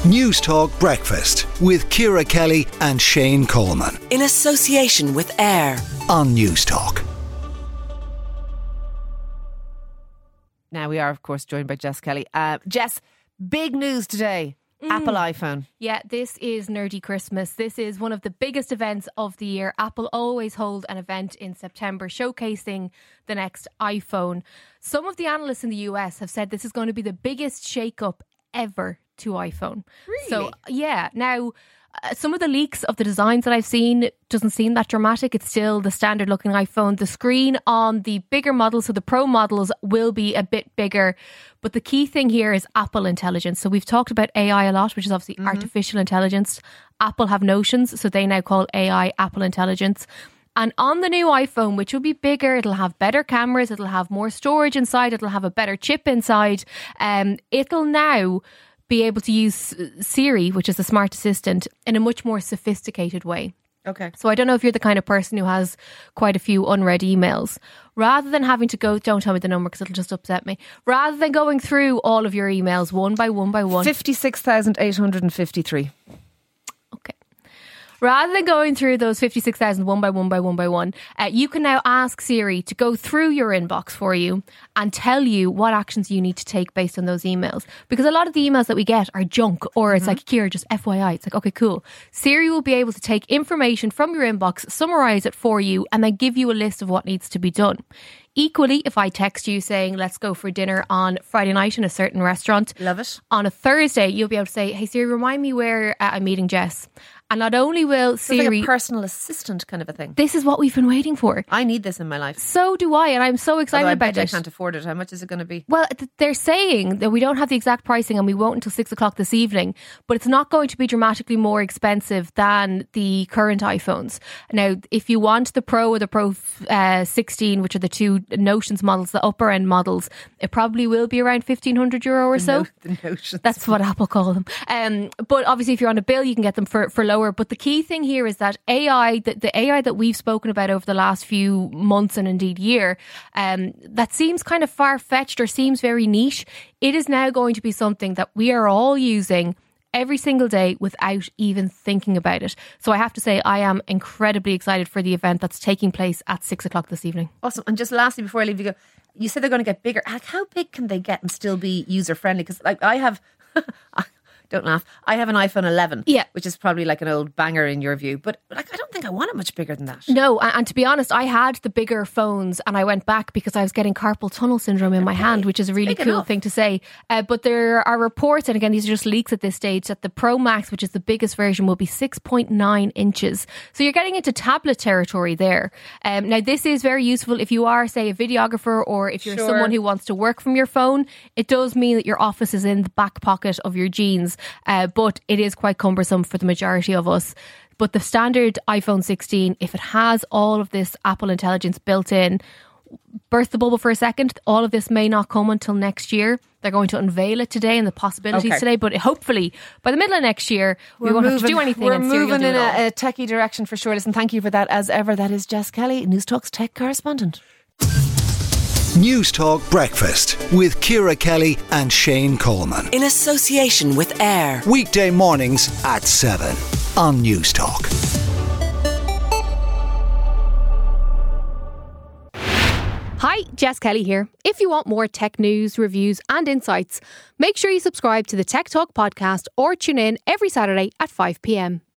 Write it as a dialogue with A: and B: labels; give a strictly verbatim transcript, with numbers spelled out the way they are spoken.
A: News Talk Breakfast with Ciara Kelly and Shane Coleman.
B: In association with Air.
A: On News Talk.
C: Now we are, of course, joined by Jess Kelly. Uh, Jess, big news today. Mm. Apple iPhone.
D: Yeah, this is Nerdy Christmas. This is one of the biggest events of the year. Apple always hold an event in September showcasing the next iPhone. Some of the analysts in the U S have said this is going to be the biggest shake-up ever to iPhone.
C: Really?
D: So, yeah. Now, uh, some of the leaks of the designs that I've seen doesn't seem that dramatic. It's still the standard looking iPhone. The screen on the bigger models, so the Pro models, will be a bit bigger. But the key thing here is Apple Intelligence. So we've talked about A I a lot, which is obviously mm-hmm. artificial intelligence. Apple have Notions, so they now call A I Apple Intelligence. And on the new iPhone, which will be bigger, it'll have better cameras, it'll have more storage inside, it'll have a better chip inside. Um, it'll now be able to use Siri, which is the smart assistant, in a much more sophisticated way.
C: Okay.
D: So I don't know if you're the kind of person who has quite a few unread emails. Rather than having to go, don't tell me the number because it'll just upset me. Rather than going through all of your emails one by one by one.
C: fifty-six thousand eight hundred fifty-three.
D: Okay. Rather than going through those fifty-six thousand one by one by one by one, uh, you can now ask Siri to go through your inbox for you and tell you what actions you need to take based on those emails. Because a lot of the emails that we get are junk, or it's mm-hmm. like, Ciara, just F Y I. It's like, okay, cool. Siri will be able to take information from your inbox, summarise it for you, and then give you a list of what needs to be done. Equally, if I text you saying, let's go for dinner on Friday night in a certain restaurant.
C: Love it.
D: On a Thursday, you'll be able to say, hey Siri, remind me where uh, I'm meeting Jess. And not only will Siri...
C: So like a personal assistant kind of a thing.
D: This is what we've been waiting for.
C: I need this in my life.
D: So do I, and I'm so excited
C: Although I
D: about
C: bet
D: it.
C: I can't afford it. How much is it going to be?
D: Well, th- they're saying that we don't have the exact pricing and we won't until six o'clock this evening, but it's not going to be dramatically more expensive than the current iPhones. Now, if you want the Pro or the Pro uh, sixteen, which are the two Notions models, the upper end models, it probably will be around fifteen hundred euro or
C: the
D: so.
C: No, the Notions.
D: That's what Apple call them. Um, but obviously, if you're on a bill, you can get them for, for lower. But the key thing here is that A I, the, the A I that we've spoken about over the last few months and indeed year, um, that seems kind of far-fetched or seems very niche. It is now going to be something that we are all using every single day without even thinking about it. So I have to say I am incredibly excited for the event that's taking place at six o'clock this evening.
C: Awesome. And just lastly, before I leave you go, you said they're going to get bigger. Like, how big can they get and still be user-friendly? Because like I have... Don't laugh. I have an iPhone eleven,
D: yeah.
C: which is probably like an old banger in your view. But like, I don't think I want it much bigger than that.
D: No, and, and to be honest, I had the bigger phones and I went back because I was getting carpal tunnel syndrome in my okay. hand, which is a really
C: Big
D: cool
C: enough.
D: thing to say. Uh, but there are reports, and again, these are just leaks at this stage, that the Pro Max, which is the biggest version, will be six point nine inches. So you're getting into tablet territory there. Um, now, this is very useful if you are, say, a videographer or if you're
C: sure.
D: someone who wants to work from your phone. It does mean that your office is in the back pocket of your jeans. Uh, but it is quite cumbersome for the majority of us. But the standard iPhone sixteen, if it has all of this Apple Intelligence built in, burst the bubble for a second, all of this may not come until next year. They're going to unveil it today and the possibilities
C: okay.
D: today, but hopefully by the middle of next year we we're won't moving, have to do anything.
C: We're
D: and Siri will
C: moving
D: do
C: in
D: it all.
C: a, a techie direction for sure. Listen, thank you for that as ever. That is Jess Kelly, News Talk's tech correspondent.
A: News Talk Breakfast with Ciara Kelly and Shane Coleman.
B: In association with Air.
A: Weekday mornings at seven on News Talk.
D: Hi, Jess Kelly here. If you want more tech news, reviews and insights, make sure you subscribe to the Tech Talk podcast or tune in every Saturday at five p.m.